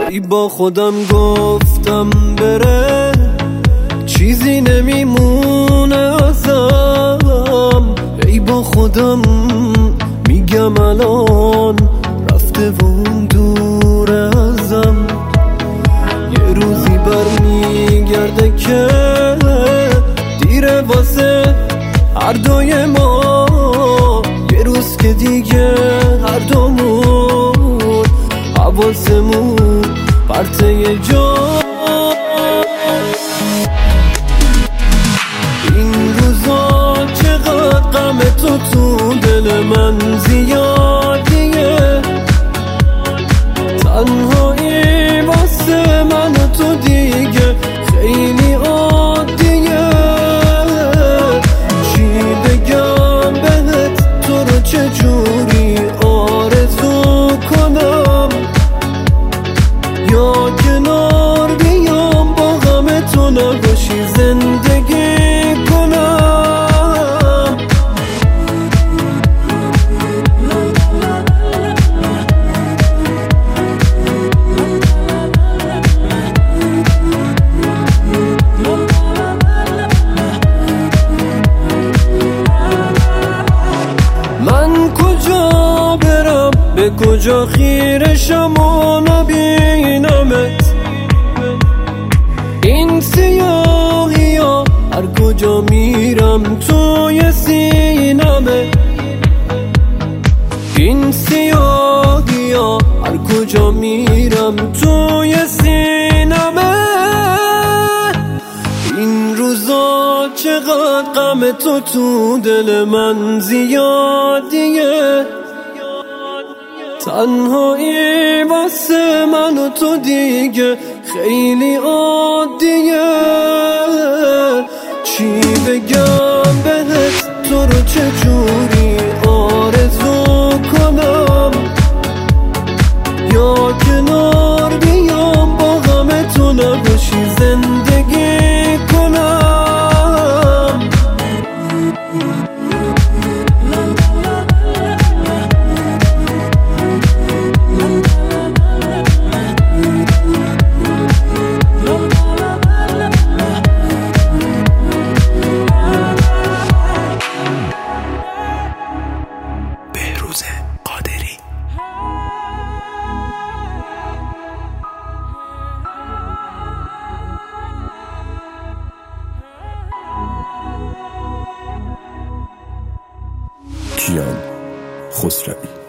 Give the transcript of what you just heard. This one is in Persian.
ای با خودم گفتم بره چیزی نمیمونه ازم، ای با خودم میگم الان رفته و اون دور ازم. یه روزی برمیگرده که دیره واسه هر دوی ما، یه روز که دیگه هر دومون حواسمون پرته یه جا. این روزا چقدر غم تو دل من زیادیه، تنهایی واسه من و تو دیگه خیلی عادیه. چی بگم بهت تو رو چجوری آرزو کنم، یا کنار بیام با غم تو نباشی زندگی کنم. من کجا برم به کجا خیرشم و نبینمت، این سیاهی ها هر کجا میرم توی سینمه، این سیاهی ها هر کجا میرم توی سینمه. این روزا چقدر غم تو دل من زیادیه، تنهایی واسه من و تو دیگه خیلی عادیه. چی بگم بهت تو رو چجوری آرزو کنم، یا کنار بیام با غم تو نباشی زندگی کنم. کیان خسروی.